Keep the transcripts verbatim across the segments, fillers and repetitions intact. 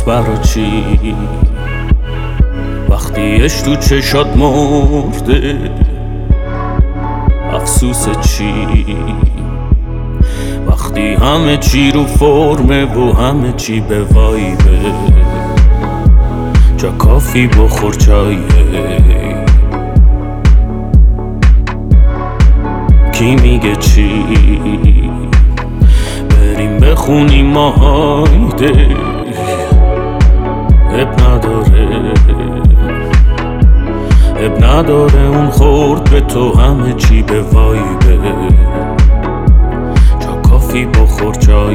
بس برا چی وقتی عشق تو چشات مرده افسوس چی وقتی همه چی رو فرمه و همه چی به وایبه جا کافی بخور چایه کی میگه چی بریم بخونیم ماهایده اب نداره اب نداره اون خورد به تو همه چی به وایبه جا کافی بخور چایه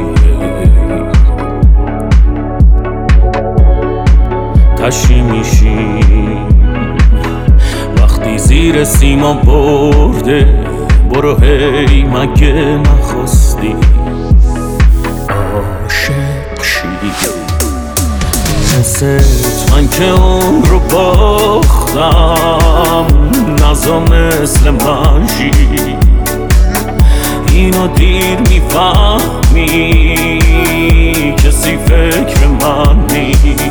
تشی میشیم وقتی زیر سیما برده برو هی مگه نخواستی عاشق شی مثل من که عمر رو باختم نزا مثل من شی اینو دیر میفهمی کسی فکر من نی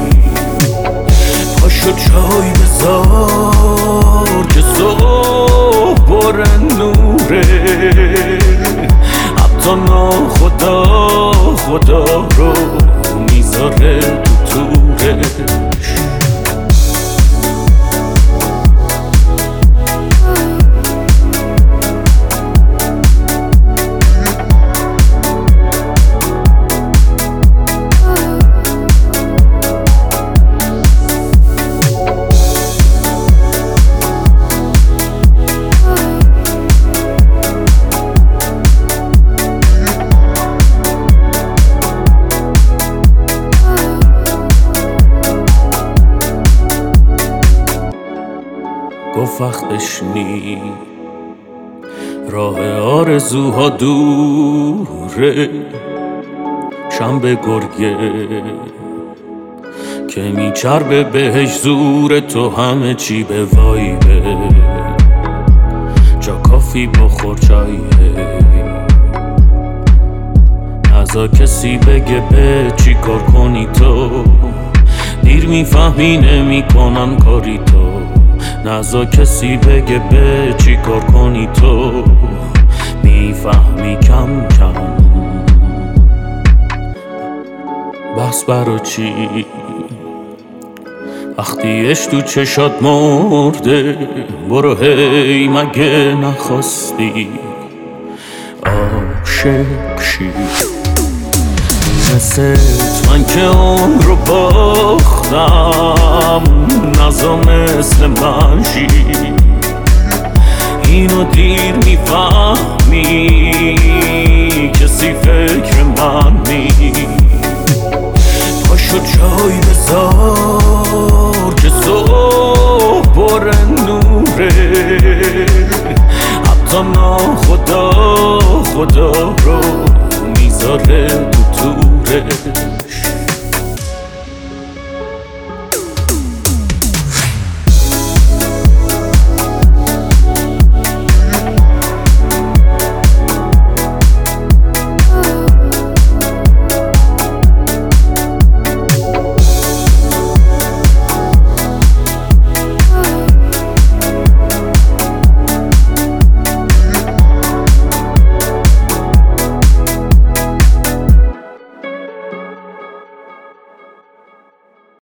پاشو چای بذار که صبح پر نوره حتی ناخدا خدا رو میذاره تو تورش گفت وقتش نی راه آرزوها دوره شنبه گرگه که میچربه بهش زور تو همه چی به وایبه جا کافی بخور چایه نزا کسی بگه به چی کار کنی تو دیر میفهمی نمی کنن کاری تو نزا کسی بگه به چی کار کنی تو میفهمی کم کم بس برا چی وقتی عشق تو چشات مرده برو هی مگه نخواستی عاشق شی مثل من که عمر رو باختم نزا مثل من شی اینو دیر میفهمی کسی فکر من نی پاشو چای بذار که صبح پر نوره حتی ناخدا خدا رو میذاره تو توره